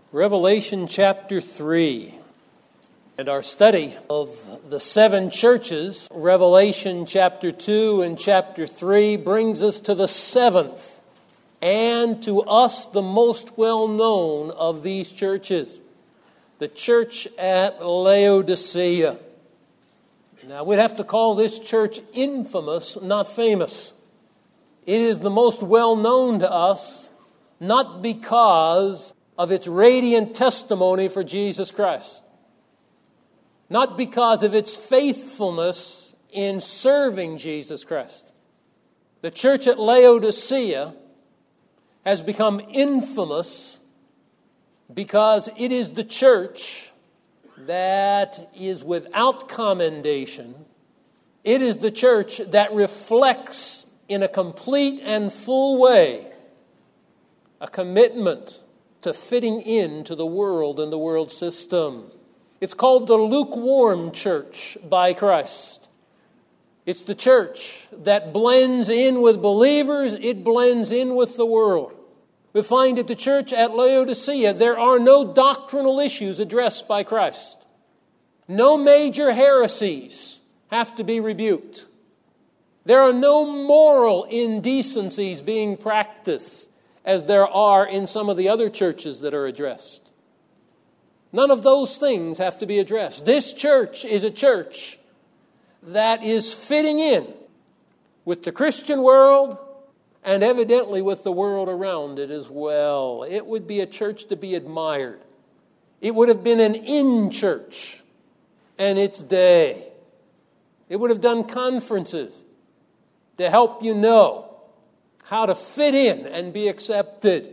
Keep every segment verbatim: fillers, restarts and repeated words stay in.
Revelation chapter three, and our study of the seven churches, Revelation chapter two and chapter three, brings us to the seventh, and to us the most well-known of these churches, the church at Laodicea. Now, we'd have to call this church infamous, not famous. It is the most well-known to us, not because of its radiant testimony for Jesus Christ, not because of its faithfulness in serving Jesus Christ. The church at Laodicea has become infamous because it is the church that is without commendation. It is the church that reflects in a complete and full way a commitment to fitting into the world and the world system. It's called the lukewarm church by Christ. It's the church that blends in with believers, it blends in with the world. We find at the church at Laodicea there are no doctrinal issues addressed by Christ. No major heresies have to be rebuked. There are no moral indecencies being practiced as there are in some of the other churches that are addressed. None of those things have to be addressed. This church is a church that is fitting in with the Christian world and evidently with the world around it as well. It would be a church to be admired. It would have been an in-church in its day. It would have done conferences to help you know how to fit in and be accepted.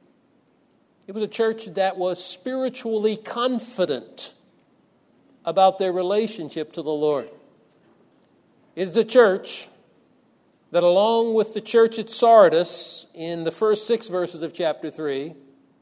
It was a church that was spiritually confident about their relationship to the Lord. It is a church that, along with the church at Sardis, in the first six verses of chapter three,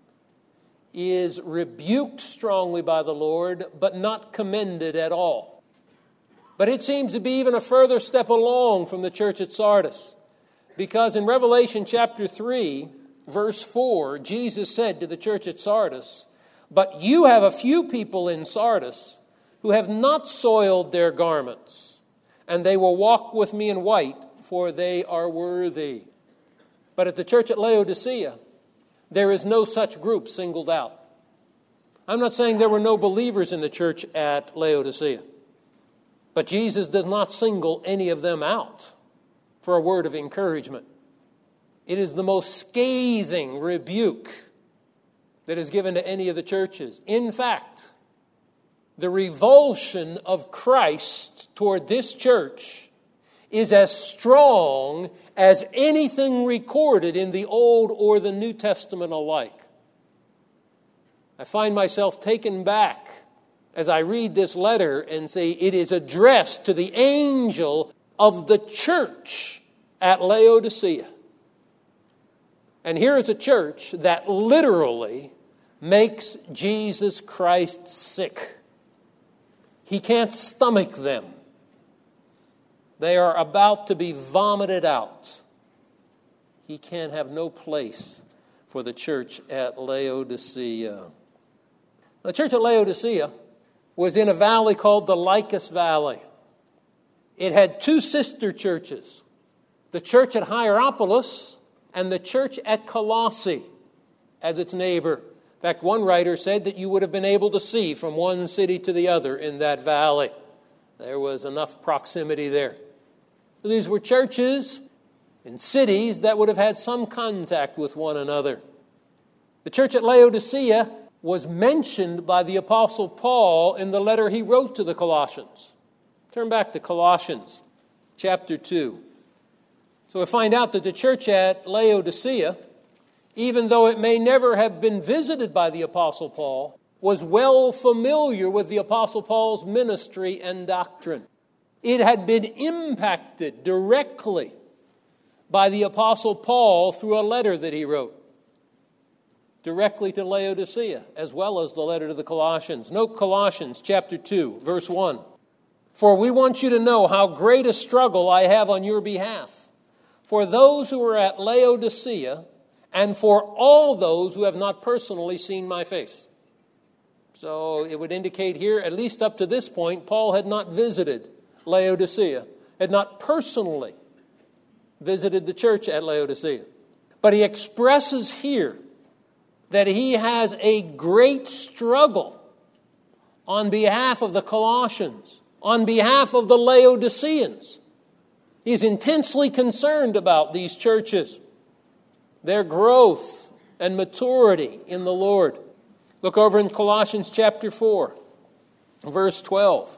is rebuked strongly by the Lord, but not commended at all. But it seems to be even a further step along from the church at Sardis. Because in Revelation chapter three, verse four, Jesus said to the church at Sardis, "But you have a few people in Sardis who have not soiled their garments, and they will walk with me in white, for they are worthy." But at the church at Laodicea, there is no such group singled out. I'm not saying there were no believers in the church at Laodicea, but Jesus does not single any of them out for a word of encouragement. It is the most scathing rebuke that is given to any of the churches. In fact, the revulsion of Christ toward this church is as strong as anything recorded in the Old or the New Testament alike. I find myself taken back as I read this letter and say it is addressed to the angel of the church at Laodicea. And here is a church that literally makes Jesus Christ sick. He can't stomach them. They are about to be vomited out. He can have no place for the church at Laodicea. The church at Laodicea was in a valley called the Lycus Valley. It had two sister churches, the church at Hierapolis and the church at Colossae as its neighbor. In fact, one writer said that you would have been able to see from one city to the other in that valley. There was enough proximity there. These were churches in cities that would have had some contact with one another. The church at Laodicea was mentioned by the Apostle Paul in the letter he wrote to the Colossians. Turn back to Colossians chapter two. So we find out that the church at Laodicea, even though it may never have been visited by the Apostle Paul, was well familiar with the Apostle Paul's ministry and doctrine. It had been impacted directly by the Apostle Paul through a letter that he wrote directly to Laodicea, as well as the letter to the Colossians. Note Colossians chapter two, verse one. "For we want you to know how great a struggle I have on your behalf. For those who are at Laodicea and for all those who have not personally seen my face. So it would indicate here, at least up to this point, Paul had not visited Laodicea, had not personally visited the church at Laodicea. But he expresses here that he has a great struggle on behalf of the Colossians, on behalf of the Laodiceans. He's intensely concerned about these churches, their growth and maturity in the Lord. Look over in Colossians chapter four, verse twelve.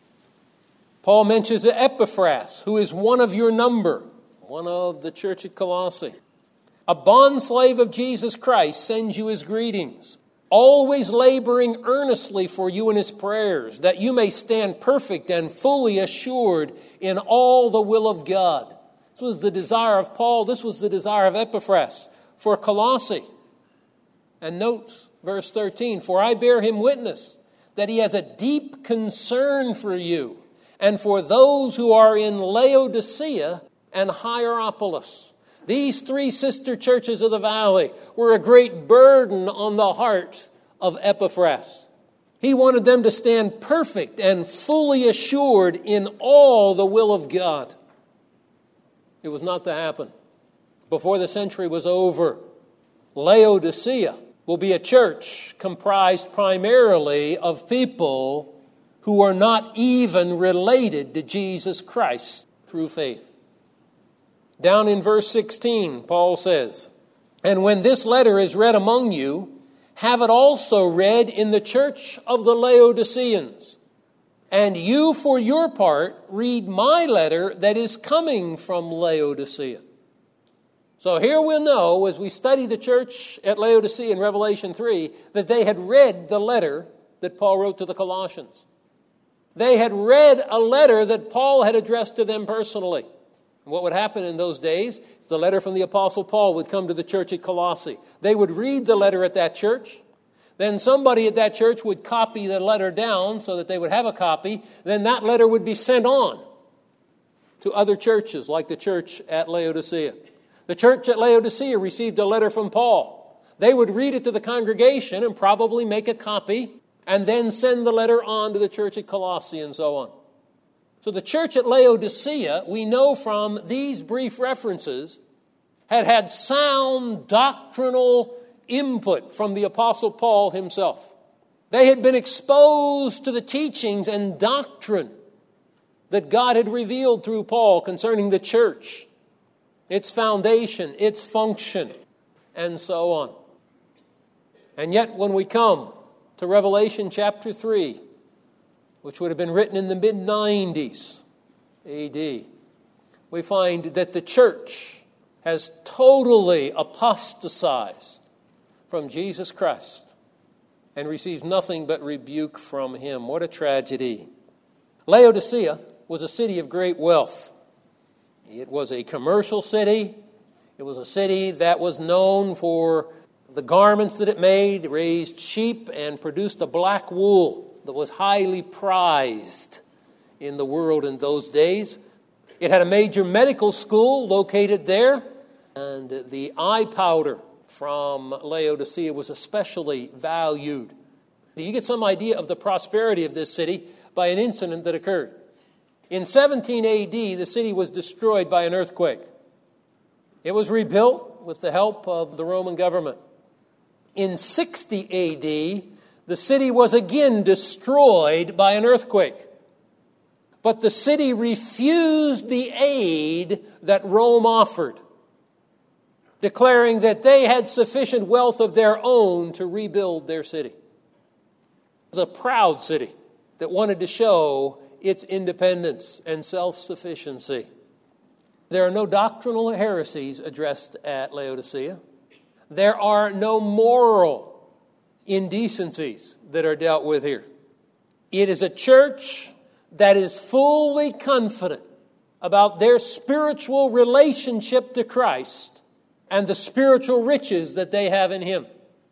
Paul mentions Epaphras, who is one of your number, one of the church at Colossae. A bondslave of Jesus Christ sends you his greetings, always laboring earnestly for you in his prayers, that you may stand perfect and fully assured in all the will of God. This was the desire of Paul. This was the desire of Epaphras for Colossae. And note verse thirteen, for I bear him witness that he has a deep concern for you and for those who are in Laodicea and Hierapolis. These three sister churches of the valley were a great burden on the heart of Epaphras. He wanted them to stand perfect and fully assured in all the will of God. It was not to happen. Before the century was over, Laodicea will be a church comprised primarily of people who are not even related to Jesus Christ through faith. Down in verse sixteen, Paul says, and when this letter is read among you, have it also read in the church of the Laodiceans. And you, for your part, read my letter that is coming from Laodicea. So here we'll know, as we study the church at Laodicea in Revelation three, that they had read the letter that Paul wrote to the Colossians. They had read a letter that Paul had addressed to them personally. And what would happen in those days is the letter from the Apostle Paul would come to the church at Colossae. They would read the letter at that church. Then somebody at that church would copy the letter down so that they would have a copy. Then that letter would be sent on to other churches like the church at Laodicea. The church at Laodicea received a letter from Paul. They would read it to the congregation and probably make a copy and then send the letter on to the church at Colossae and so on. So the church at Laodicea, we know from these brief references, had had sound doctrinal input from the Apostle Paul himself. They had been exposed to the teachings and doctrine that God had revealed through Paul concerning the church, its foundation, its function, and so on. And yet when we come to Revelation chapter three, which would have been written in the mid nineties A D, we find that the church has totally apostatized from Jesus Christ and receives nothing but rebuke from him. What a tragedy. Laodicea was a city of great wealth. It was a commercial city. It was a city that was known for the garments that it made. It raised sheep and produced a black wool that was highly prized in the world in those days. It had a major medical school located there, and the eye powder from Laodicea was especially valued. You get some idea of the prosperity of this city by an incident that occurred. In seventeen A D, the city was destroyed by an earthquake. It was rebuilt with the help of the Roman government. In sixty A D, the city was again destroyed by an earthquake. But the city refused the aid that Rome offered, declaring that they had sufficient wealth of their own to rebuild their city. It was a proud city that wanted to show its independence and self-sufficiency. There are no doctrinal heresies addressed at Laodicea. There are no moral indecencies that are dealt with here. It is a church that is fully confident about their spiritual relationship to Christ and the spiritual riches that they have in Him.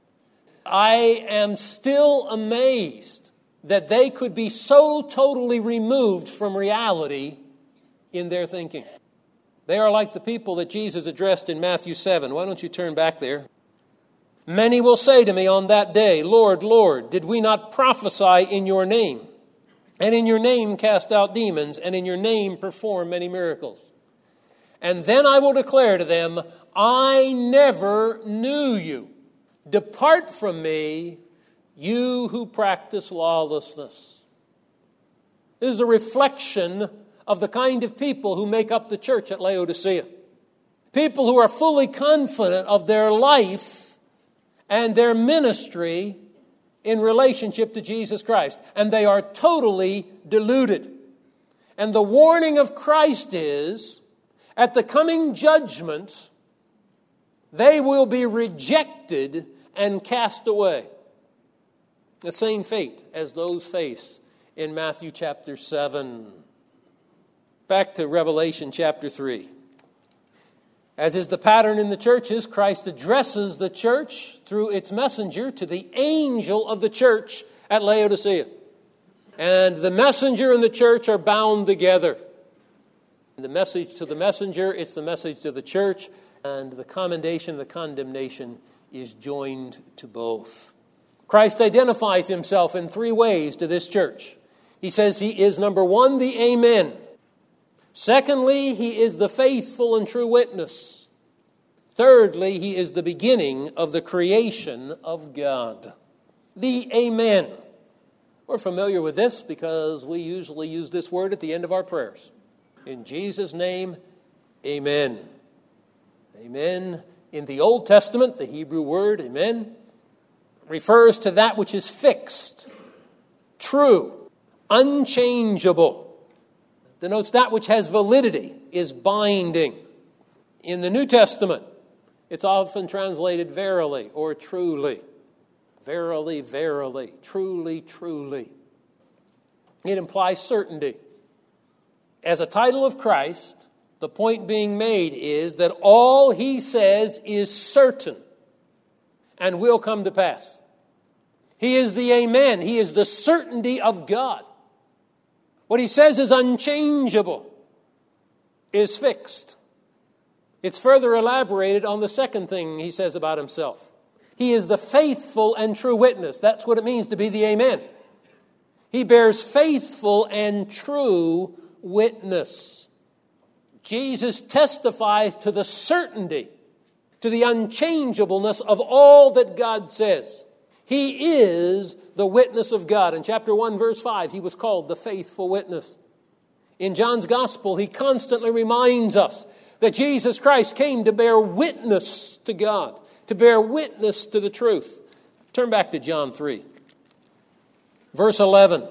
I am still amazed that they could be so totally removed from reality in their thinking. They are like the people that Jesus addressed in Matthew seven. Why don't you turn back there? Many will say to me on that day, Lord, Lord, did we not prophesy in your name? And in your name cast out demons, and in your name perform many miracles. And then I will declare to them, I never knew you. Depart from me, you who practice lawlessness. This is a reflection of the kind of people who make up the church at Laodicea. People who are fully confident of their life and their ministry in relationship to Jesus Christ. And they are totally deluded. And the warning of Christ is, at the coming judgment, they will be rejected and cast away. The same fate as those face in Matthew chapter seven. Back to Revelation chapter three. As is the pattern in the churches, Christ addresses the church through its messenger to the angel of the church at Laodicea. And the messenger and the church are bound together. The message to the messenger, it's the message to the church, and the commendation, the condemnation is joined to both. Christ identifies himself in three ways to this church. He says he is, number one, the Amen. Secondly, he is the faithful and true witness. Thirdly, he is the beginning of the creation of God. The Amen. We're familiar with this because we usually use this word at the end of our prayers. In Jesus' name, Amen. Amen. In the Old Testament, the Hebrew word, Amen, refers to that which is fixed, true, unchangeable. Denotes that which has validity, is binding. In the New Testament, it's often translated verily or truly. Verily, verily, truly, truly. It implies certainty. As a title of Christ, the point being made is that all he says is certain and will come to pass. He is the Amen. He is the certainty of God. What he says is unchangeable, is fixed. It's further elaborated on the second thing he says about himself. He is the faithful and true witness. That's what it means to be the Amen. He bears faithful and true witness. Jesus testifies to the certainty, to the unchangeableness of all that God says. He is the witness of God. In chapter one, verse five, he was called the faithful witness. In John's gospel, he constantly reminds us that Jesus Christ came to bear witness to God, to bear witness to the truth. Turn back to John three. Verse eleven.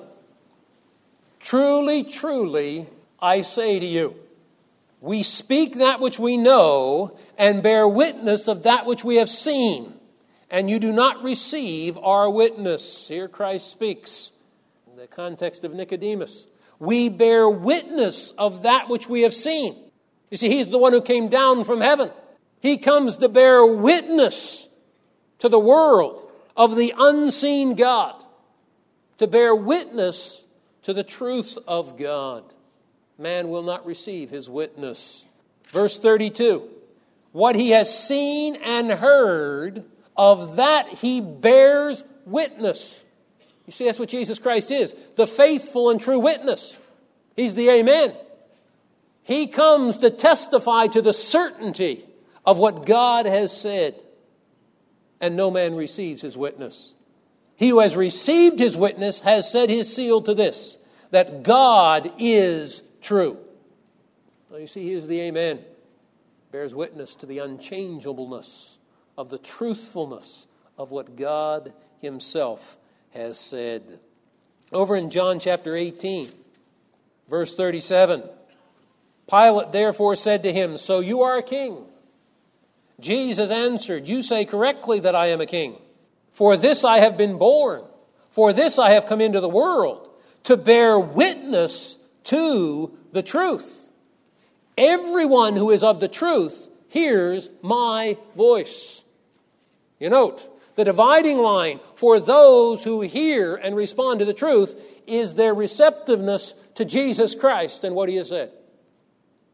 Truly, truly, I say to you, we speak that which we know and bear witness of that which we have seen, and you do not receive our witness. Here Christ speaks in the context of Nicodemus. We bear witness of that which we have seen. You see, he's the one who came down from heaven. He comes to bear witness to the world of the unseen God, to bear witness to the truth of God. Man will not receive his witness. Verse thirty-two, what he has seen and heard, of that he bears witness. You see, that's what Jesus Christ is, the faithful and true witness. He's the Amen. He comes to testify to the certainty of what God has said, and no man receives his witness. He who has received his witness has set his seal to this, that God is true. So you see, he is the Amen. Bears witness to the unchangeableness of the truthfulness of what God himself has said. Over in John chapter eighteen, verse thirty-seven, Pilate therefore said to him, so you are a king? Jesus answered, you say correctly that I am a king. For this I have been born. For this I have come into the world, to bear witness to the truth. Everyone who is of the truth hears my voice. You note, the dividing line for those who hear and respond to the truth is their receptiveness to Jesus Christ and what he has said.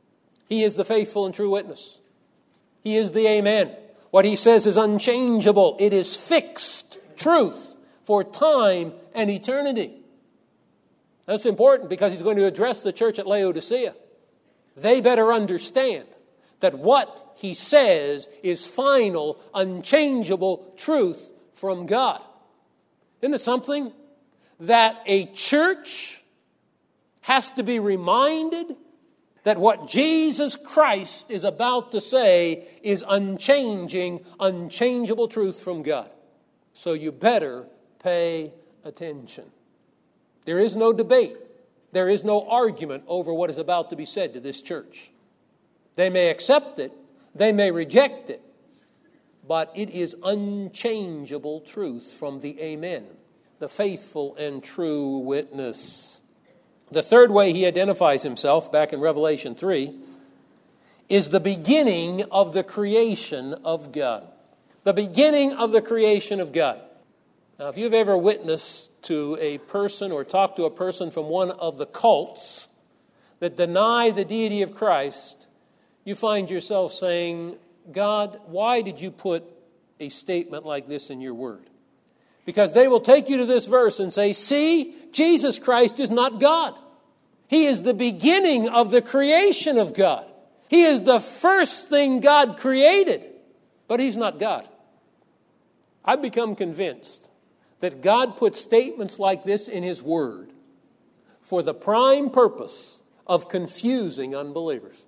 He is the faithful and true witness. He is the Amen. What he says is unchangeable. It is fixed truth for time and eternity. That's important because he's going to address the church at Laodicea. They better understand that what he says is final, unchangeable truth from God. Isn't it something that a church has to be reminded that what Jesus Christ is about to say is unchanging, unchangeable truth from God. So you better pay attention. There is no debate. There is no argument over what is about to be said to this church. They may accept it. They may reject it. But it is unchangeable truth from the Amen, the faithful and true witness. The third way he identifies himself, back in Revelation three, is the beginning of the creation of God. The beginning of the creation of God. Now, if you've ever witnessed to a person or talked to a person from one of the cults that deny the deity of Christ, you find yourself saying, God, why did you put a statement like this in your word? Because they will take you to this verse and say, see, Jesus Christ is not God. He is the beginning of the creation of God. He is the first thing God created, but he's not God. I've become convinced that God put statements like this in his word for the prime purpose of confusing unbelievers,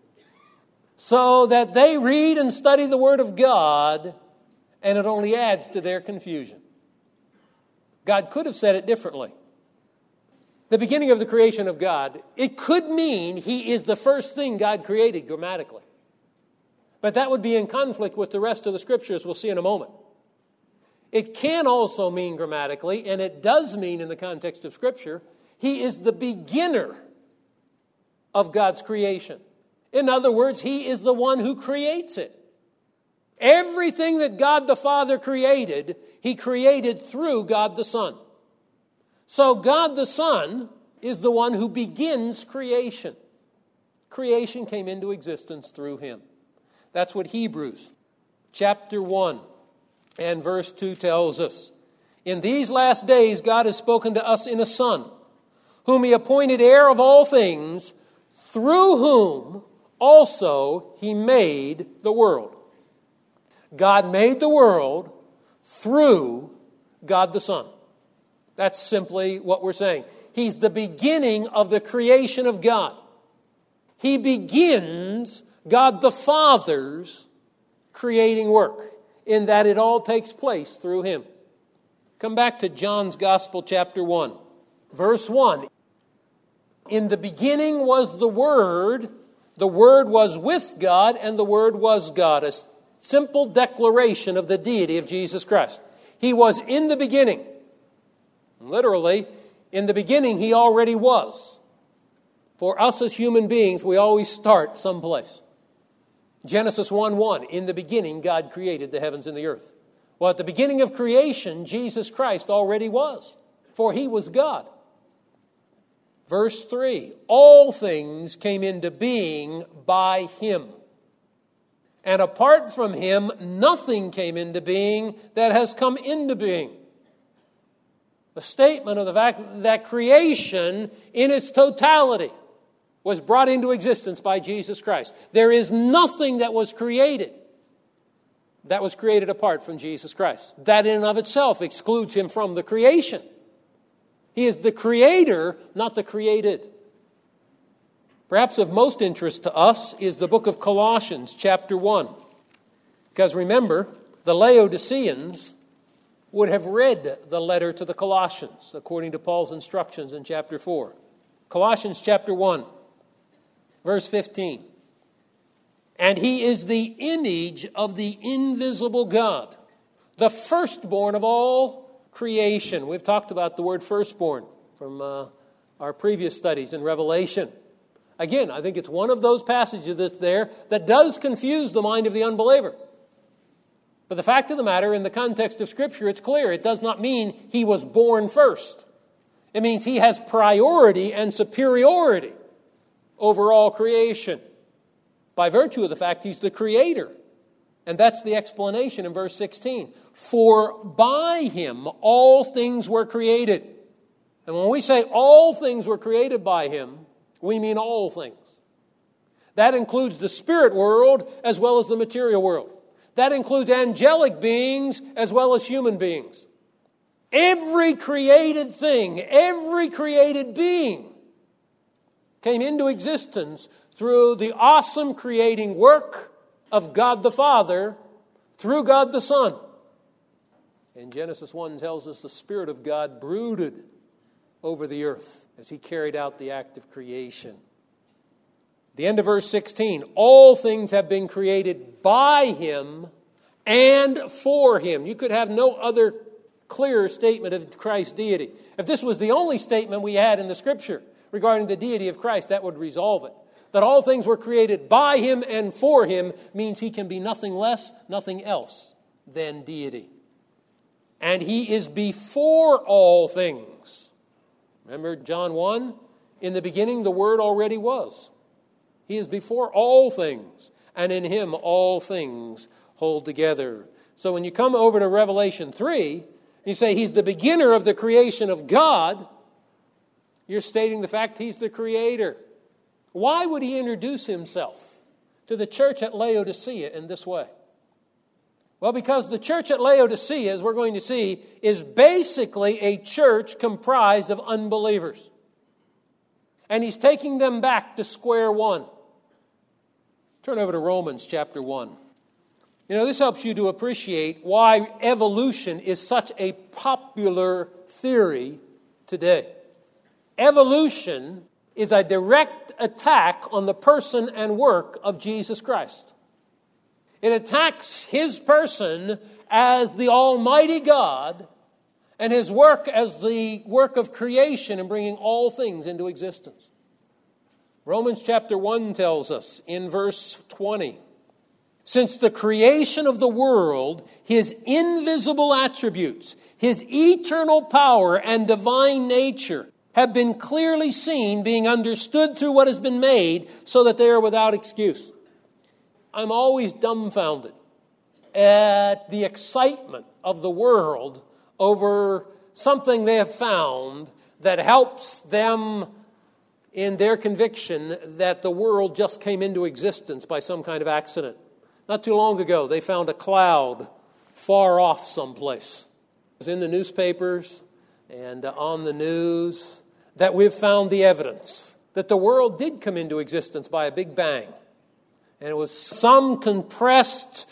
so that they read and study the word of God and it only adds to their confusion. God could have said it differently. The beginning of the creation of God, it could mean he is the first thing God created grammatically. But that would be in conflict with the rest of the scriptures we'll see in a moment. It can also mean grammatically, and it does mean in the context of Scripture, he is the beginner of God's creation. In other words, he is the one who creates it. Everything that God the Father created, he created through God the Son. So God the Son is the one who begins creation. Creation came into existence through him. That's what Hebrews chapter one and verse two tells us. In these last days, God has spoken to us in a Son, whom he appointed heir of all things, through whom also he made the world. God made the world through God the Son. That's simply what we're saying. He's the beginning of the creation of God. He begins God the Father's creating work, in that it all takes place through him. Come back to John's Gospel, chapter one, verse one. In the beginning was the Word, the Word was with God, and the Word was God. A simple declaration of the deity of Jesus Christ. He was in the beginning. Literally, in the beginning, he already was. For us as human beings, we always start someplace. Genesis one one, in the beginning, God created the heavens and the earth. Well, at the beginning of creation, Jesus Christ already was, for he was God. Verse three, all things came into being by him. And apart from him, nothing came into being that has come into being. A statement of the fact that creation in its totality was brought into existence by Jesus Christ. There is nothing that was created that was created apart from Jesus Christ. That in and of itself excludes him from the creation. He is the creator, not the created. Perhaps of most interest to us is the book of Colossians, chapter one. Because remember, the Laodiceans would have read the letter to the Colossians, according to Paul's instructions in chapter four. Colossians chapter one, verse fifteen. And he is the image of the invisible God, the firstborn of all creation. We've talked about the word firstborn from uh, our previous studies in Revelation. Again, I think it's one of those passages that's there that does confuse the mind of the unbeliever. But the fact of the matter, in the context of Scripture, it's clear. It does not mean he was born first. It means he has priority and superiority over all creation. by virtue of the fact he's the creator. And that's the explanation in verse sixteen. For by him all things were created. And when we say all things were created by him, we mean all things. That includes the spirit world as well as the material world. That includes angelic beings as well as human beings. Every created thing, every created being came into existence through the awesome creating work of God the Father through God the Son. And Genesis one tells us the Spirit of God brooded over the earth as he carried out the act of creation. The end of verse sixteen, all things have been created by him and for him. You could have no other clearer statement of Christ's deity. If this was the only statement we had in the Scripture regarding the deity of Christ, that would resolve it. That all things were created by him and for him means he can be nothing less, nothing else than deity. And he is before all things. Remember John one? In the beginning the Word already was. He is before all things, and in him all things hold together. So when you come over to Revelation three, you say he's the beginner of the creation of God, you're stating the fact he's the creator. Why would he introduce himself to the church at Laodicea in this way? Well, because the church at Laodicea, as we're going to see, is basically a church comprised of unbelievers. And he's taking them back to square one. Turn over to Romans chapter one. You know, this helps you to appreciate why evolution is such a popular theory today. Evolution is a direct attack on the person and work of Jesus Christ. It attacks his person as the Almighty God and his work as the work of creation and bringing all things into existence. Romans chapter one tells us in verse twenty, since the creation of the world, his invisible attributes, his eternal power and divine nature have been clearly seen, being understood through what has been made, so that they are without excuse. I'm always dumbfounded at the excitement of the world over something they have found that helps them in their conviction that the world just came into existence by some kind of accident. Not too long ago, they found a cloud far off someplace. It was in the newspapers and on the news that we've found the evidence that the world did come into existence by a big bang. And it was some compressed,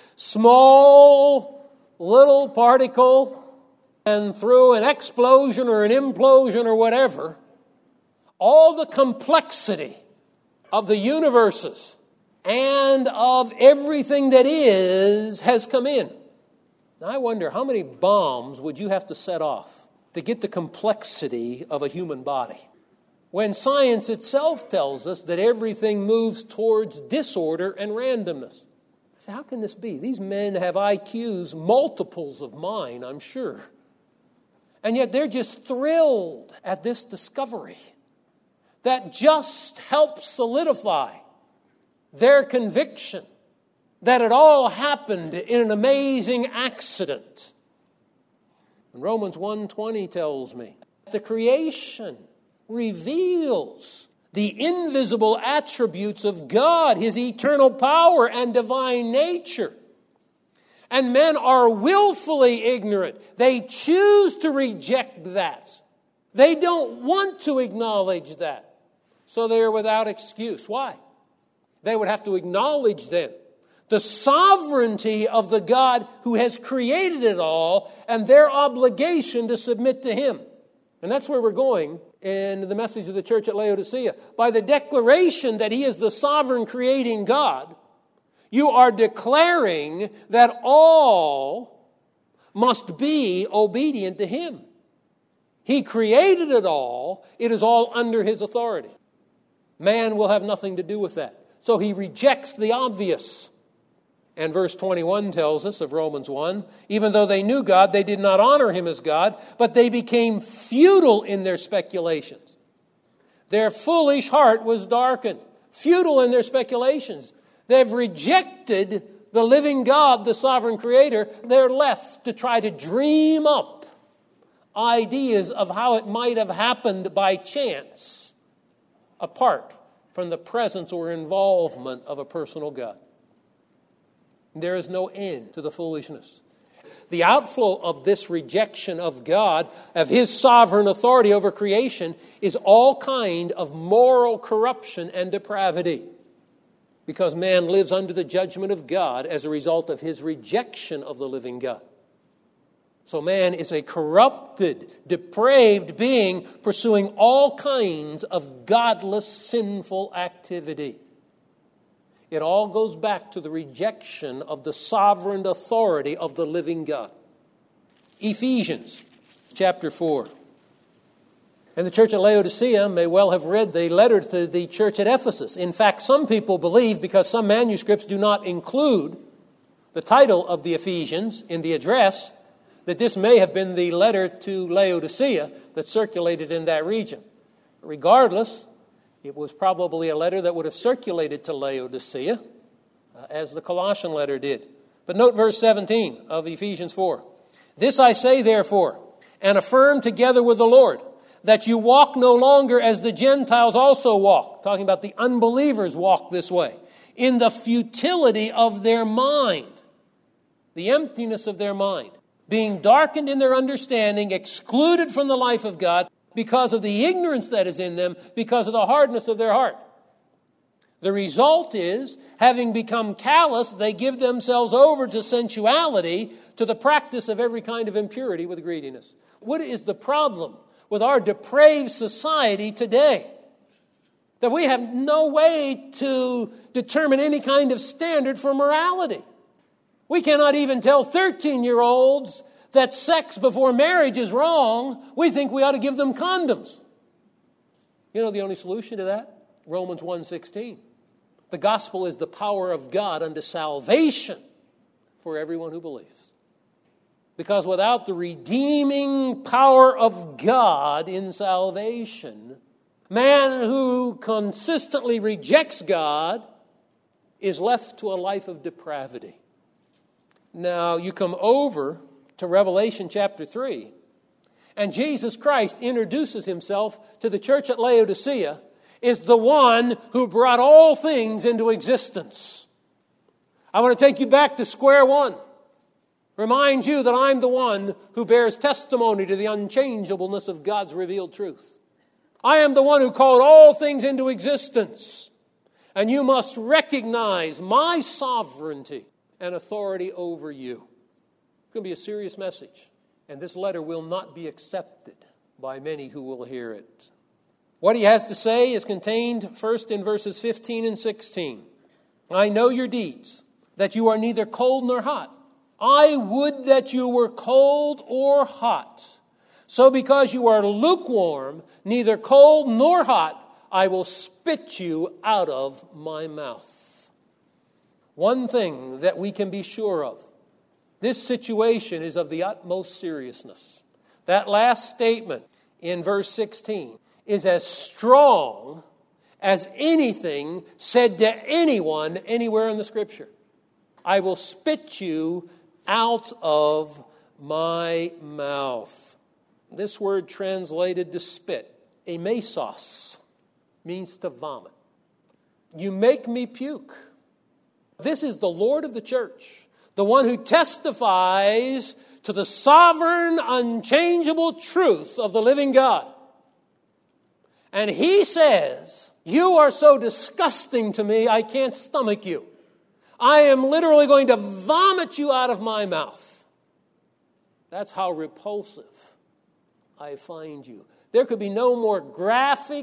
small, little particle, and through an explosion or an implosion or whatever, all the complexity of the universes and of everything that is has come in. Now I wonder, how many bombs would you have to set off to get the complexity of a human body, when science itself tells us that everything moves towards disorder and randomness? So how can this be? These men have I Qs multiples of mine, I'm sure. And yet they're just thrilled at this discovery that just helps solidify their conviction that it all happened in an amazing accident. And Romans one twenty tells me the creation reveals the invisible attributes of God, his eternal power and divine nature. And men are willfully ignorant. They choose to reject that. They don't want to acknowledge that. So they are without excuse. Why? They would have to acknowledge then the sovereignty of the God who has created it all and their obligation to submit to him. And that's where we're going in the message of the church at Laodicea. By the declaration that he is the sovereign creating God, you are declaring that all must be obedient to him. He created it all. It is all under his authority. Man will have nothing to do with that. So he rejects the obvious. And verse twenty-one tells us of Romans one, even though they knew God, they did not honor him as God, but they became futile in their speculations. Their foolish heart was darkened. Futile in their speculations. They've rejected the living God, the sovereign creator. They're left to try to dream up ideas of how it might have happened by chance, apart from the presence or involvement of a personal God. There is no end to the foolishness. The outflow of this rejection of God, of His sovereign authority over creation, is all kind of moral corruption and depravity, because man lives under the judgment of God as a result of his rejection of the living God. So man is a corrupted, depraved being pursuing all kinds of godless, sinful activity. It all goes back to the rejection of the sovereign authority of the living God. Ephesians chapter four. And the church at Laodicea may well have read the letter to the church at Ephesus. In fact, some people believe, because some manuscripts do not include the title of the Ephesians in the address, that this may have been the letter to Laodicea that circulated in that region. Regardless, it was probably a letter that would have circulated to Laodicea, uh, as the Colossian letter did. But note verse seventeen of Ephesians four. This I say, therefore, and affirm together with the Lord, that you walk no longer as the Gentiles also walk. Talking about the unbelievers walk this way. In the futility of their mind. The emptiness of their mind. Being darkened in their understanding, excluded from the life of God, because of the ignorance that is in them, because of the hardness of their heart. The result is, having become callous, they give themselves over to sensuality, to the practice of every kind of impurity with greediness. What is the problem with our depraved society today? That we have no way to determine any kind of standard for morality. We cannot even tell thirteen-year-olds that sex before marriage is wrong. We think we ought to give them condoms. You know the only solution to that? Romans one sixteen. The gospel is the power of God unto salvation for everyone who believes. Because without the redeeming power of God in salvation, man who consistently rejects God is left to a life of depravity. Now, you come over to Revelation chapter three, and Jesus Christ introduces himself to the church at Laodicea is the one who brought all things into existence. I want to take you back to square one. Remind you that I'm the one who bears testimony to the unchangeableness of God's revealed truth. I am the one who called all things into existence. And you must recognize my sovereignty and authority over you. It's going to be a serious message. And this letter will not be accepted by many who will hear it. What he has to say is contained first in verses fifteen and sixteen. I know your deeds, that you are neither cold nor hot. I would that you were cold or hot. So because you are lukewarm, neither cold nor hot, I will spit you out of my mouth. One thing that we can be sure of, this situation is of the utmost seriousness. That last statement in verse sixteen is as strong as anything said to anyone anywhere in the Scripture. I will spit you out of my mouth. This word translated to spit, emesos, means to vomit. You make me puke. This is the Lord of the church, the one who testifies to the sovereign, unchangeable truth of the living God. And he says, you are so disgusting to me, I can't stomach you. I am literally going to vomit you out of my mouth. That's how repulsive I find you. There could be no more graphic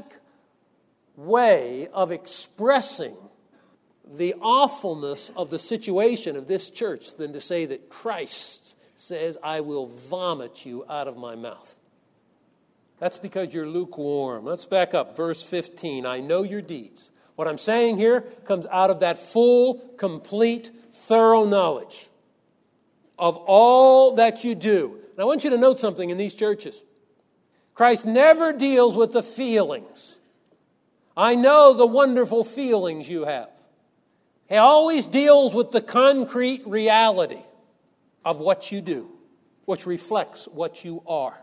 way of expressing the awfulness of the situation of this church than to say that Christ says, I will vomit you out of my mouth. That's because you're lukewarm. Let's back up. Verse fifteen. I know your deeds. What I'm saying here comes out of that full, complete, thorough knowledge of all that you do. And I want you to note something in these churches. Christ never deals with the feelings. I know the wonderful feelings you have. He always deals with the concrete reality of what you do, which reflects what you are.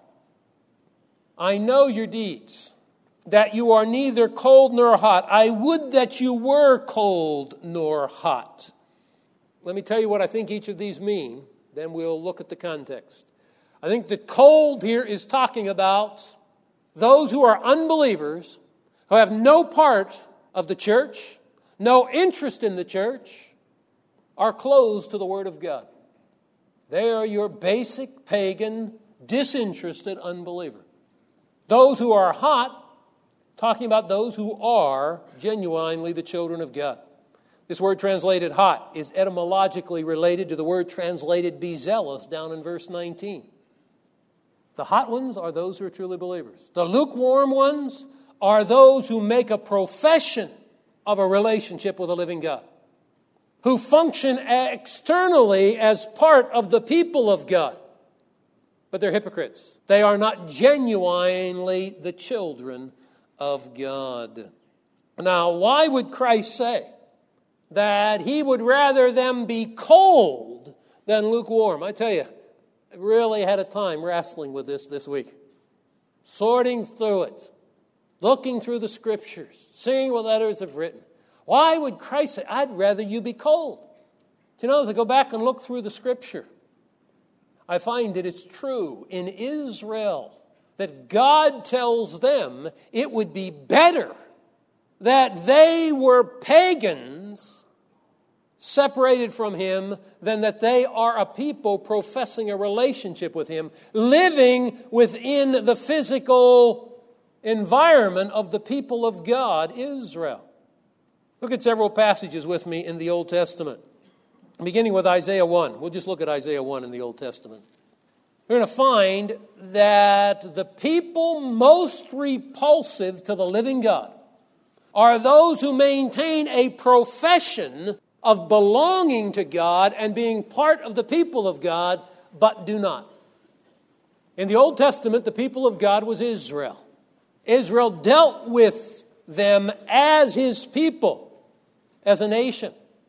I know your deeds, that you are neither cold nor hot. I would that you were cold nor hot. Let me tell you what I think each of these mean, then we'll look at the context. I think the cold here is talking about those who are unbelievers, who have no part of the church, no interest in the church, are closed to the Word of God. They are your basic, pagan, disinterested unbeliever. Those who are hot, talking about those who are genuinely the children of God. This word translated hot is etymologically related to the word translated be zealous down in verse nineteen. The hot ones are those who are truly believers. The lukewarm ones are those who make a profession of a relationship with a living God, who function externally as part of the people of God, but they're hypocrites. They are not genuinely the children of God. Now, why would Christ say that he would rather them be cold than lukewarm? I tell you, I really had a time wrestling with this this week, sorting through it, looking through the Scriptures, seeing what others have written. Why would Christ say, I'd rather you be cold? Do you know, as I go back and look through the Scripture, I find that it's true in Israel that God tells them it would be better that they were pagans separated from Him than that they are a people professing a relationship with Him, living within the physical environment of the people of God, Israel. Look at several passages with me in the Old Testament. Beginning with Isaiah one. We'll just look at Isaiah one in the Old Testament. We're going to find that the people most repulsive to the living God are those who maintain a profession of belonging to God and being part of the people of God, but do not. In the Old Testament, the people of God was Israel. Israel dealt with them as His people, as a nation.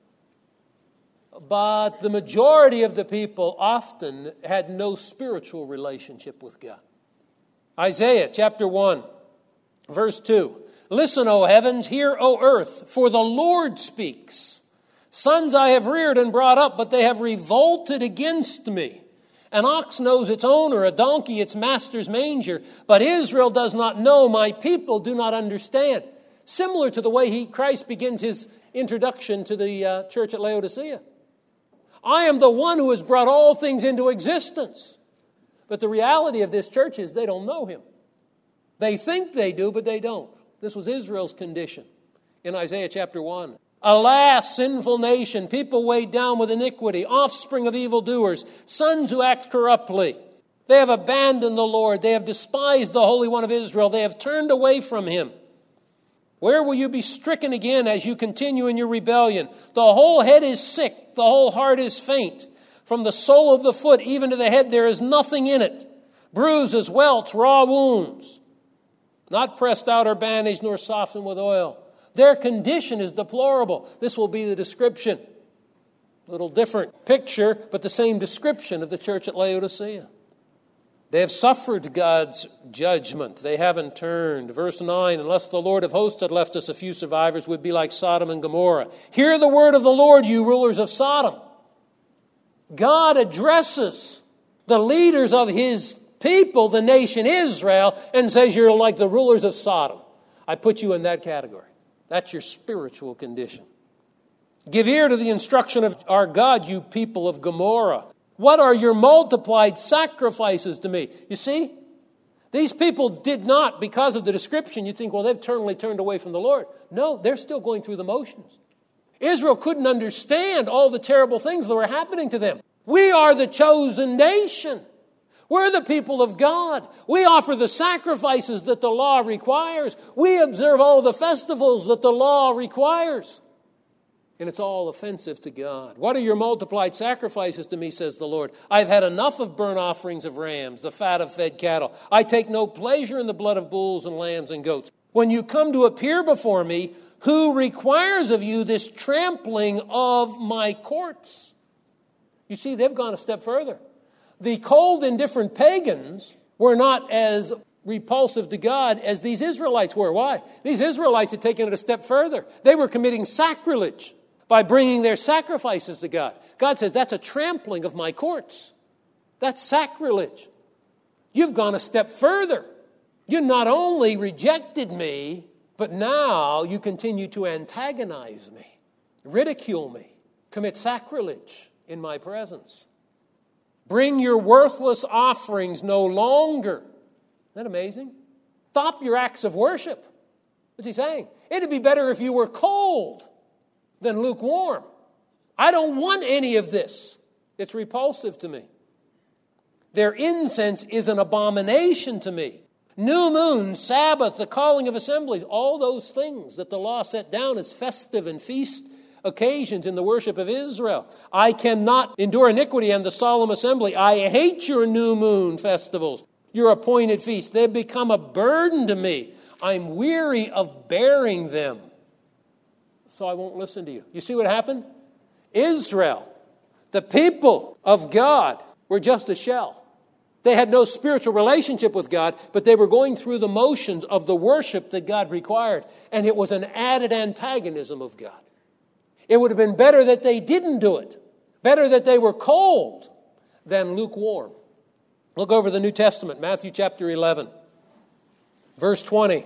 But the majority of the people often had no spiritual relationship with God. Isaiah chapter one, verse two. Listen, O heavens, hear, O earth, for the Lord speaks. Sons I have reared and brought up, but they have revolted against me. An ox knows its owner, a donkey its master's manger, but Israel does not know, my people do not understand. Similar to the way he, Christ begins his introduction to the uh, church at Laodicea. I am the one who has brought all things into existence. But the reality of this church is they don't know Him. They think they do, but they don't. This was Israel's condition in Isaiah chapter one. Alas, sinful nation, people weighed down with iniquity, offspring of evildoers, sons who act corruptly. They have abandoned the Lord. They have despised the Holy One of Israel. They have turned away from Him. Where will you be stricken again as you continue in your rebellion? The whole head is sick, the whole heart is faint. From the sole of the foot even to the head there is nothing in it. Bruises, welts, raw wounds. Not pressed out or bandaged nor softened with oil. Their condition is deplorable. This will be the description. A little different picture, but the same description of the church at Laodicea. They have suffered God's judgment. They haven't turned. Verse nine, unless the Lord of hosts had left us a few survivors, we'd be like Sodom and Gomorrah. Hear the word of the Lord, you rulers of Sodom. God addresses the leaders of His people, the nation Israel, and says you're like the rulers of Sodom. I put you in that category. That's your spiritual condition. Give ear to the instruction of our God, you people of Gomorrah. What are your multiplied sacrifices to me? You see, these people did not, because of the description, you think, well, they've totally turned away from the Lord. No, they're still going through the motions. Israel couldn't understand all the terrible things that were happening to them. We are the chosen nation. We're the people of God. We offer the sacrifices that the law requires. We observe all the festivals that the law requires. And it's all offensive to God. What are your multiplied sacrifices to me, says the Lord? I've had enough of burnt offerings of rams, the fat of fed cattle. I take no pleasure in the blood of bulls and lambs and goats. When you come to appear before me, Who requires of you this trampling of my courts? You see, they've gone a step further. The cold, indifferent pagans were not as repulsive to God as these Israelites were. Why? These Israelites had taken it a step further. They were committing sacrilege by bringing their sacrifices to God. God says, that's a trampling of my courts. That's sacrilege. You've gone a step further. You not only rejected me, but now you continue to antagonize me, ridicule me, commit sacrilege in my presence. Bring your worthless offerings no longer. Isn't that amazing? Stop your acts of worship. What's he saying? It'd be better if you were cold than lukewarm. I don't want any of this. It's repulsive to me. Their incense is an abomination to me. New moon, Sabbath, the calling of assemblies, all those things that the law set down as festive and feast occasions in the worship of Israel. I cannot endure iniquity and the solemn assembly. I hate your new moon festivals, your appointed feasts. They've become a burden to me. I'm weary of bearing them. So I won't listen to you. You see what happened? Israel, the people of God, were just a shell. They had no spiritual relationship with God, but they were going through the motions of the worship that God required. And it was an added antagonism of God. It would have been better that they didn't do it. Better that they were cold than lukewarm. Look over the New Testament, Matthew chapter eleven, verse twenty.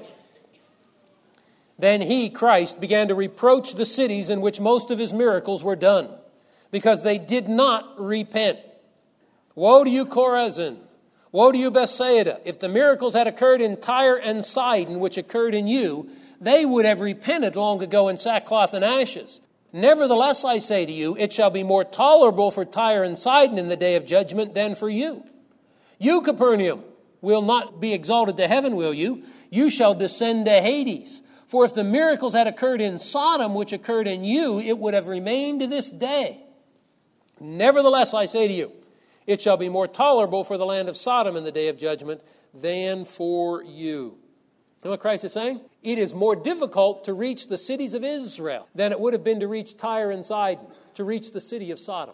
Then he, Christ, began to reproach the cities in which most of his miracles were done, because they did not repent. Woe to you, Chorazin! Woe to you, Bethsaida! If the miracles had occurred in Tyre and Sidon, which occurred in you, they would have repented long ago in sackcloth and ashes. Nevertheless, I say to you, it shall be more tolerable for Tyre and Sidon in the day of judgment than for you. You, Capernaum, will not be exalted to heaven, will you? You shall descend to Hades. For if the miracles had occurred in Sodom, which occurred in you, it would have remained to this day. Nevertheless, I say to you, it shall be more tolerable for the land of Sodom in the day of judgment than for you. You know what Christ is saying? It is more difficult to reach the cities of Israel than it would have been to reach Tyre and Sidon, to reach the city of Sodom.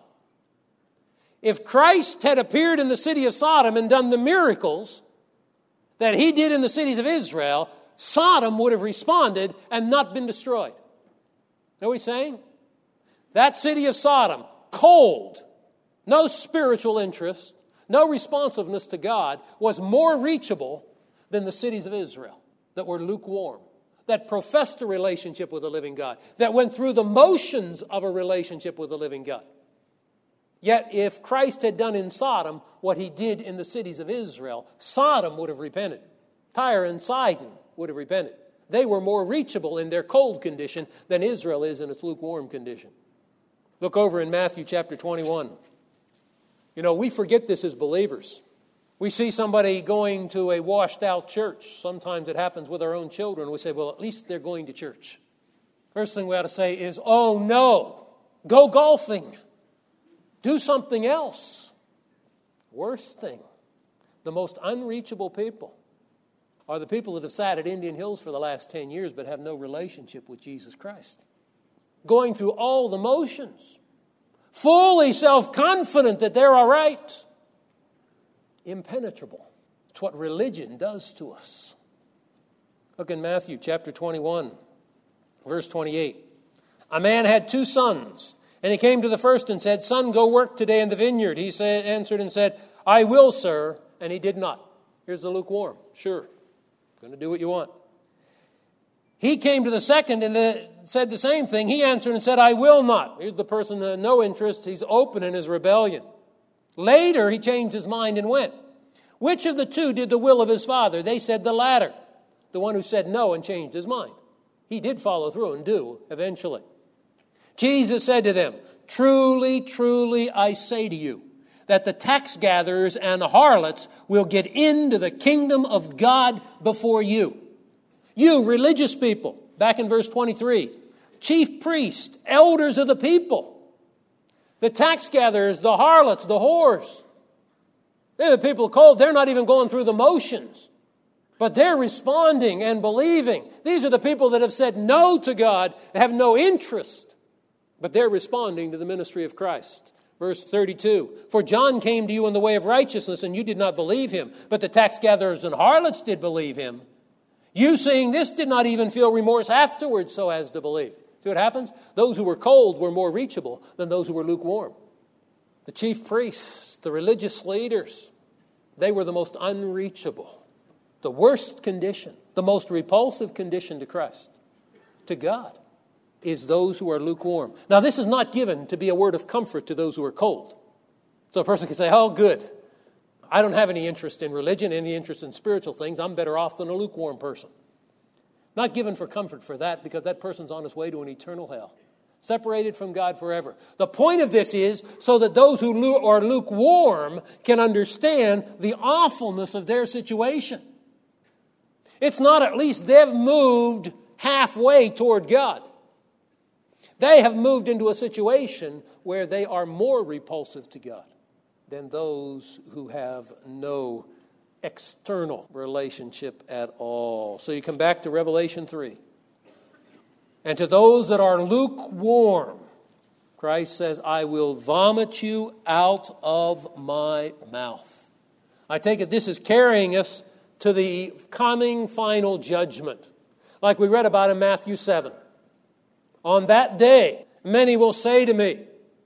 If Christ had appeared in the city of Sodom and done the miracles that he did in the cities of Israel, Sodom would have responded and not been destroyed. Know what he's saying? That city of Sodom, cold, no spiritual interest, no responsiveness to God, was more reachable than the cities of Israel that were lukewarm, that professed a relationship with the living God, that went through the motions of a relationship with the living God. Yet if Christ had done in Sodom what he did in the cities of Israel, Sodom would have repented. Tyre and Sidon would have repented. They were more reachable in their cold condition than Israel is in its lukewarm condition. Look over in Matthew chapter twenty-one. You know, we forget this as believers. We see somebody going to a washed-out church. Sometimes it happens with our own children. We say, well, at least they're going to church. First thing we ought to say is, oh, no, go golfing. Do something else. Worst thing, the most unreachable people are the people that have sat at Indian Hills for the last ten years but have no relationship with Jesus Christ. Going through all the motions, fully self-confident that they're all right. Impenetrable. It's what religion does to us. Look in Matthew chapter twenty-one, verse twenty-eight. A man had two sons, and he came to the first and said, Son, go work today in the vineyard. He said, answered and said, I will, sir. And he did not. Here's the lukewarm. Sure, going to do what you want. He came to the second and the, said the same thing. He answered and said, I will not. Here's the person who had no interest. He's open in his rebellion. Later, he changed his mind and went. Which of the two did the will of his father? They said the latter, the one who said no and changed his mind. He did follow through and do eventually. Jesus said to them, Truly, truly, I say to you, that the tax gatherers and the harlots will get into the kingdom of God before you. You religious people, back in verse twenty-three, chief priests, elders of the people, the tax gatherers, the harlots, the whores. They're the people cold. They're not even going through the motions. But they're responding and believing. These are the people that have said no to God, have no interest. But they're responding to the ministry of Christ. Verse thirty-two, for John came to you in the way of righteousness, and you did not believe him. But the tax gatherers and harlots did believe him. You, seeing this, did not even feel remorse afterwards so as to believe. See what happens? Those who were cold were more reachable than those who were lukewarm. The chief priests, the religious leaders, they were the most unreachable. The worst condition, the most repulsive condition to Christ, to God, is those who are lukewarm. Now, this is not given to be a word of comfort to those who are cold. So a person can say, oh, good. I don't have any interest in religion, any interest in spiritual things. I'm better off than a lukewarm person. Not given for comfort for that, because that person's on his way to an eternal hell, separated from God forever. The point of this is so that those who are lukewarm can understand the awfulness of their situation. It's not at least they've moved halfway toward God. They have moved into a situation where they are more repulsive to God than those who have no external relationship at all. So you come back to Revelation three. And to those that are lukewarm, Christ says, I will vomit you out of my mouth. I take it this is carrying us to the coming final judgment, like we read about in Matthew seven. On that day, many will say to me,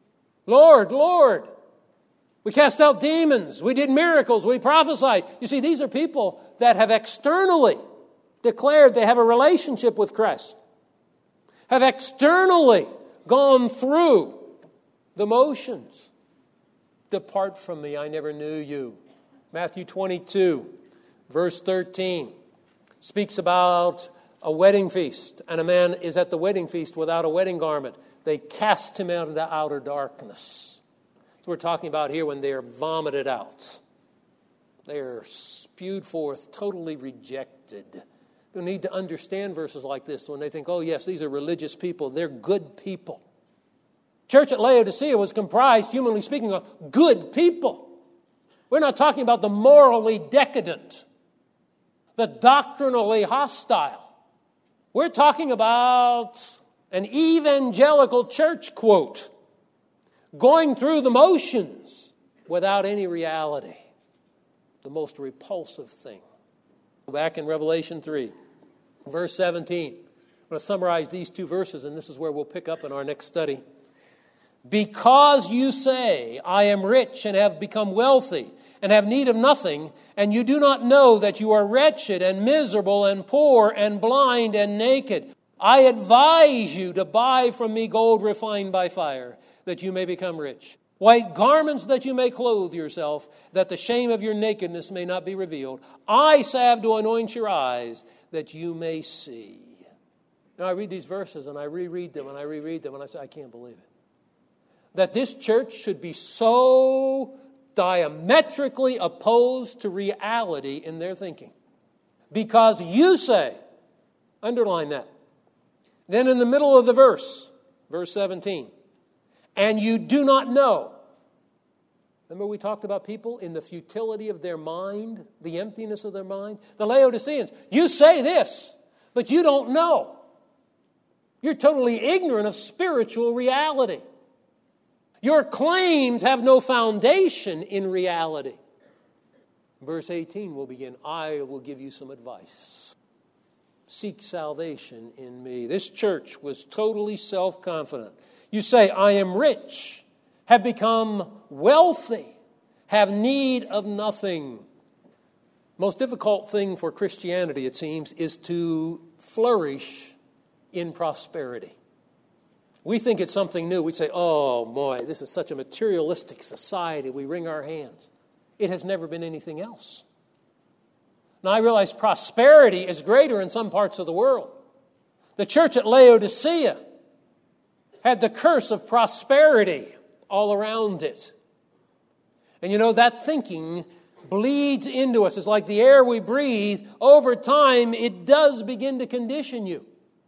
Lord, Lord, we cast out demons, we did miracles, we prophesied. You see, these are people that have externally declared they have a relationship with Christ, have externally gone through the motions. Depart from me, I never knew you. Matthew twenty-two. Verse thirteen speaks about a wedding feast, and a man is at the wedding feast without a wedding garment. They cast him out into outer darkness. So we're talking about here when they are vomited out. They are spewed forth, totally rejected. You need to understand verses like this when they think, oh yes, these are religious people. They're good people. Church at Laodicea was comprised, humanly speaking, of good people. We're not talking about the morally decadent, the doctrinally hostile. We're talking about an evangelical church, quote, going through the motions without any reality. The most repulsive thing. Back in Revelation three, verse seventeen. I'm going to summarize these two verses, and this is where we'll pick up in our next study. Because you say, I am rich and have become wealthy and have need of nothing, and you do not know that you are wretched and miserable and poor and blind and naked, I advise you to buy from me gold refined by fire, that you may become rich. White garments that you may clothe yourself, that the shame of your nakedness may not be revealed. Eye salve to anoint your eyes, that you may see. Now I read these verses and I reread them and I reread them and I say, I can't believe it. That this church should be so diametrically opposed to reality in their thinking. Because you say, underline that. Then in the middle of the verse, verse seventeen, and you do not know. Remember we talked about people in the futility of their mind, the emptiness of their mind? The Laodiceans, you say this, but you don't know. You're totally ignorant of spiritual reality. Your claims have no foundation in reality. Verse eighteen will begin, I will give you some advice. Seek salvation in me. This church was totally self-confident. You say, I am rich, have become wealthy, have need of nothing. Most difficult thing for Christianity, it seems, is to flourish in prosperity. We think it's something new. We say, oh boy, this is such a materialistic society. We wring our hands. It has never been anything else. Now I realize prosperity is greater in some parts of the world. The church at Laodicea had the curse of prosperity all around it. And you know, that thinking bleeds into us. It's like the air we breathe. Over time, it does begin to condition you.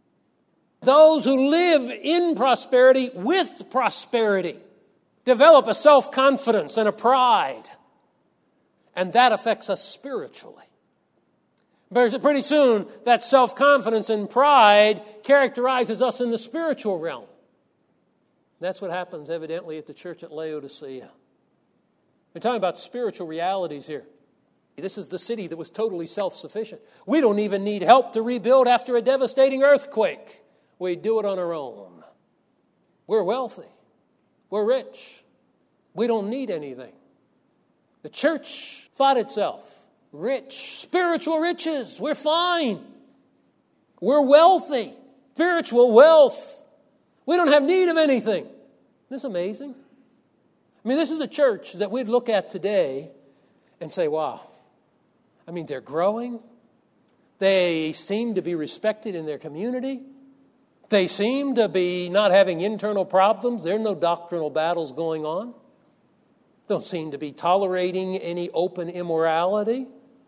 Those who live in prosperity with prosperity develop a self-confidence and a pride. And that affects us spiritually. But pretty soon, that self-confidence and pride characterizes us in the spiritual realm. That's what happens evidently at the church at Laodicea. We're talking about spiritual realities here. This is the city that was totally self-sufficient. We don't even need help to rebuild after a devastating earthquake. We do it on our own. We're wealthy. We're rich. We don't need anything. The church thought itself rich, spiritual riches. We're fine. We're wealthy, spiritual wealth. We don't have need of anything. Isn't this amazing? I mean, this is a church that we'd look at today and say, wow. I mean, they're growing. They seem to be respected in their community. They seem to be not having internal problems. There are no doctrinal battles going on. Don't seem to be tolerating any open immorality.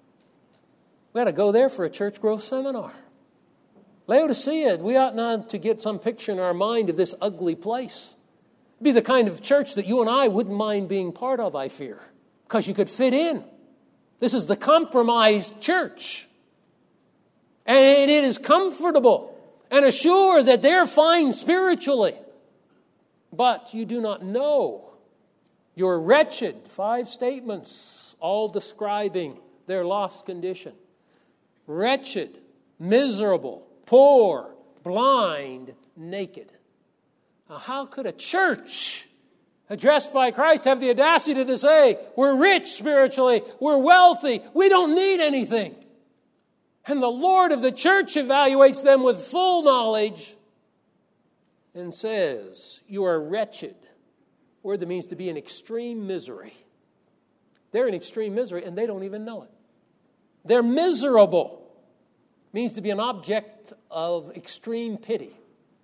We ought to go there for a church growth seminar. Laodicea, we ought not to get some picture in our mind of this ugly place. It'd be the kind of church that you and I wouldn't mind being part of, I fear, because you could fit in. This is the compromised church. And it is comfortable and assured that they're fine spiritually. But you do not know. You're wretched. Five statements, all describing their lost condition. Wretched, miserable, poor, blind, naked. Now, how could a church addressed by Christ have the audacity to say, we're rich spiritually, we're wealthy, we don't need anything? And the Lord of the church evaluates them with full knowledge and says, you are wretched. Word that means to be in extreme misery. They're in extreme misery and they don't even know it. They're miserable. Means to be an object of extreme pity.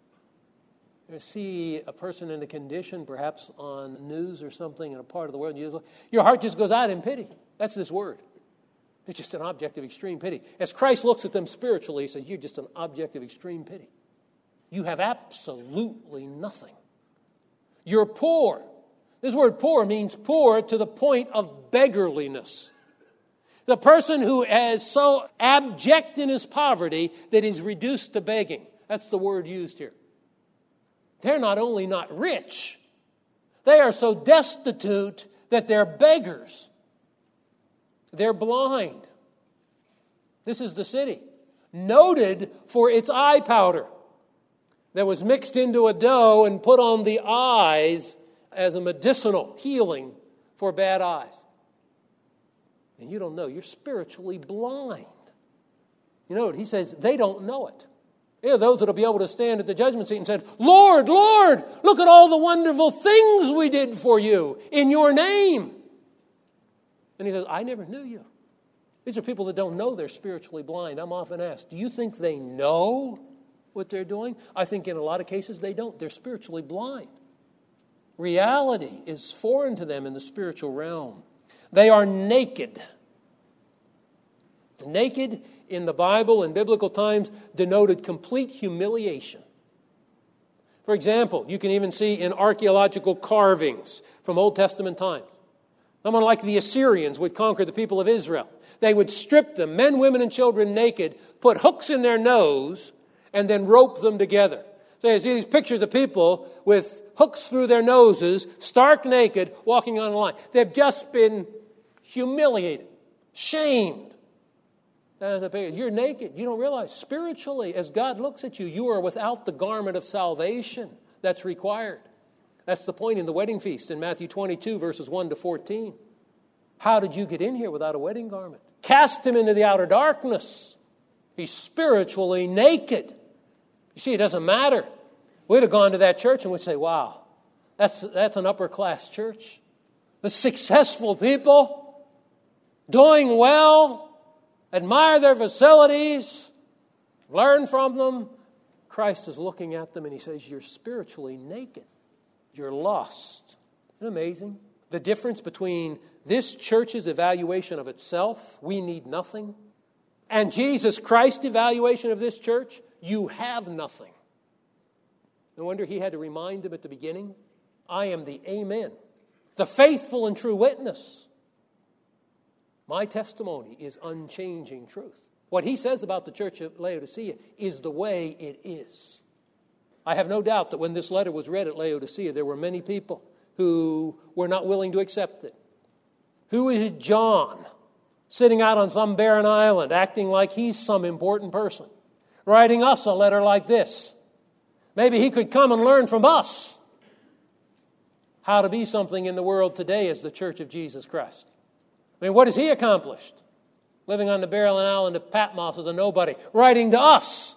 You see a person in a condition, perhaps on news or something in a part of the world, and you, your heart just goes out in pity. That's this word. It's just an object of extreme pity. As Christ looks at them spiritually, he says, you're just an object of extreme pity. You have absolutely nothing. You're poor. This word poor means poor to the point of beggarliness. The person who is so abject in his poverty that he's reduced to begging. That's the word used here. They're not only not rich, they are so destitute that they're beggars. They're blind. This is the city, noted for its eye powder that was mixed into a dough and put on the eyes as a medicinal healing for bad eyes. And you don't know. You're spiritually blind. You know what? He says they don't know it. There are those that will be able to stand at the judgment seat and say, Lord, Lord, look at all the wonderful things we did for you in your name. And he says, I never knew you. These are people that don't know they're spiritually blind. I'm often asked, do you think they know what they're doing? I think in a lot of cases they don't. They're spiritually blind. Reality is foreign to them in the spiritual realm. They are naked. Naked in the Bible in biblical times denoted complete humiliation. For example, you can even see in archaeological carvings from Old Testament times. Someone like the Assyrians would conquer the people of Israel. They would strip them, men, women, and children naked, put hooks in their nose, and then rope them together. So you see these pictures of people with hooks through their noses, stark naked, walking on a line. They've just been humiliated, shamed. You're naked. You don't realize spiritually, as God looks at you, you are without the garment of salvation that's required. That's the point in the wedding feast in Matthew twenty-two, verses one to fourteen. How did you get in here without a wedding garment? Cast him into the outer darkness. He's spiritually naked. You see, it doesn't matter. We'd have gone to that church and we'd say, wow, that's, that's an upper class church. The successful people, doing well, admire their facilities, learn from them. Christ is looking at them and he says, you're spiritually naked. You're lost. Isn't it amazing? The difference between this church's evaluation of itself, we need nothing, and Jesus Christ's evaluation of this church, you have nothing. No wonder he had to remind them at the beginning, I am the Amen, the faithful and true witness. My testimony is unchanging truth. What he says about the church of Laodicea is the way it is. I have no doubt that when this letter was read at Laodicea, there were many people who were not willing to accept it. Who is John, sitting out on some barren island, acting like he's some important person, writing us a letter like this? Maybe he could come and learn from us how to be something in the world today as the Church of Jesus Christ. I mean, what has he accomplished? Living on the barren island of Patmos as a nobody, writing to us.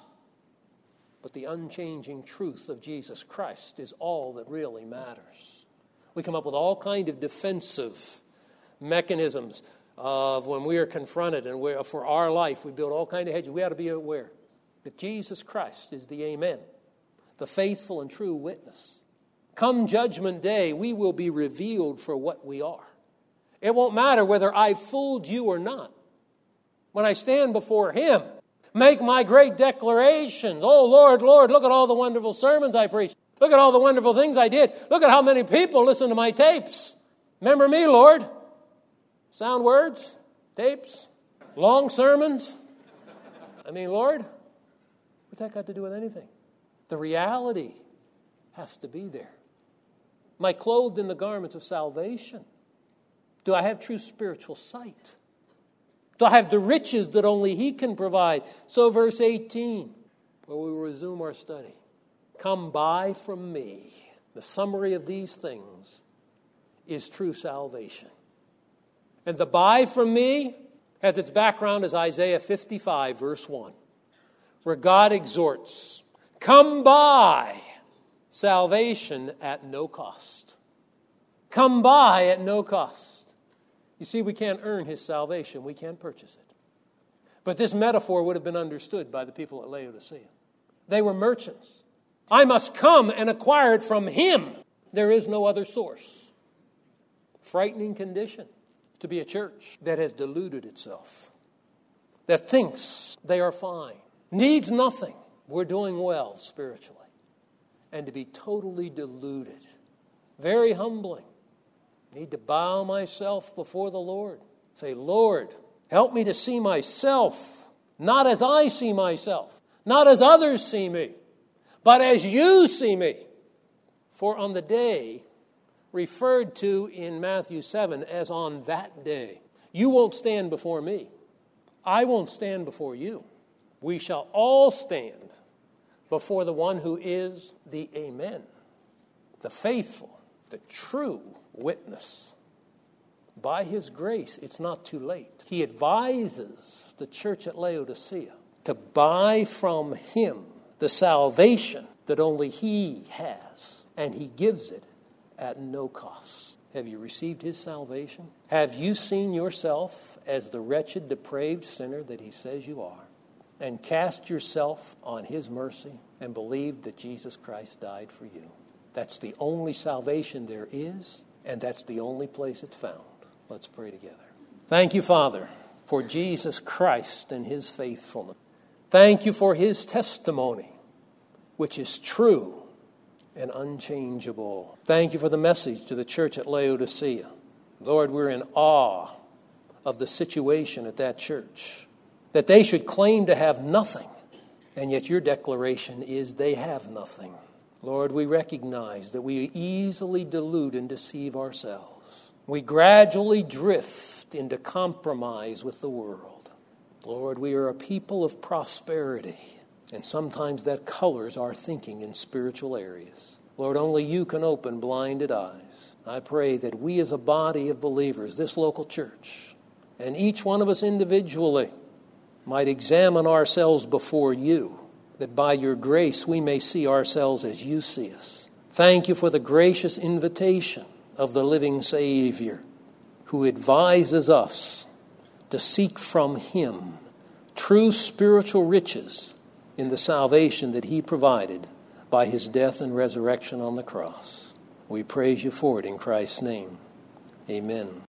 But the unchanging truth of Jesus Christ is all that really matters. We come up with all kind of defensive mechanisms of when we are confronted, and we're, for our life we build all kind of hedges. We ought to be aware that Jesus Christ is the Amen, the faithful and true witness. Come Judgment Day, we will be revealed for what we are. It won't matter whether I fooled you or not. When I stand before Him, make my great declarations. Oh, Lord, Lord, look at all the wonderful sermons I preached. Look at all the wonderful things I did. Look at how many people listen to my tapes. Remember me, Lord. Sound words, tapes, long sermons. I mean, Lord, what's that got to do with anything? The reality has to be there. Am I clothed in the garments of salvation? Do I have true spiritual sight? Do I have the riches that only He can provide? So verse eighteen, where we will resume our study. Come buy from me. The summary of these things is true salvation. And the buy from me has its background as Isaiah fifty-five, verse one, where God exhorts, come buy salvation at no cost. Come buy at no cost. You see, we can't earn His salvation. We can't purchase it. But this metaphor would have been understood by the people at Laodicea. They were merchants. I must come and acquire it from Him. There is no other source. Frightening condition to be a church that has deluded itself, that thinks they are fine, needs nothing. We're doing well spiritually. And to be totally deluded. Very humbling. Need to bow myself before the Lord. Say, Lord, help me to see myself, not as I see myself, not as others see me, but as you see me. For on the day referred to in Matthew seven as on that day, you won't stand before me. I won't stand before you. We shall all stand before the one who is the Amen, the faithful, the true witness. By His grace, it's not too late. He advises the church at Laodicea to buy from Him the salvation that only He has, and He gives it at no cost. Have you received His salvation? Have you seen yourself as the wretched, depraved sinner that He says you are, and cast yourself on His mercy and believed that Jesus Christ died for you? That's the only salvation there is, and that's the only place it's found. Let's pray together. Thank you, Father, for Jesus Christ and His faithfulness. Thank you for His testimony, which is true and unchangeable. Thank you for the message to the church at Laodicea. Lord, we're in awe of the situation at that church, that they should claim to have nothing, and yet your declaration is they have nothing. Lord, we recognize that we easily delude and deceive ourselves. We gradually drift into compromise with the world. Lord, we are a people of prosperity, and sometimes that colors our thinking in spiritual areas. Lord, only you can open blinded eyes. I pray that we as a body of believers, this local church, and each one of us individually, might examine ourselves before you, that by your grace we may see ourselves as you see us. Thank you for the gracious invitation of the living Savior, who advises us to seek from Him true spiritual riches in the salvation that He provided by His death and resurrection on the cross. We praise you for it in Christ's name. Amen.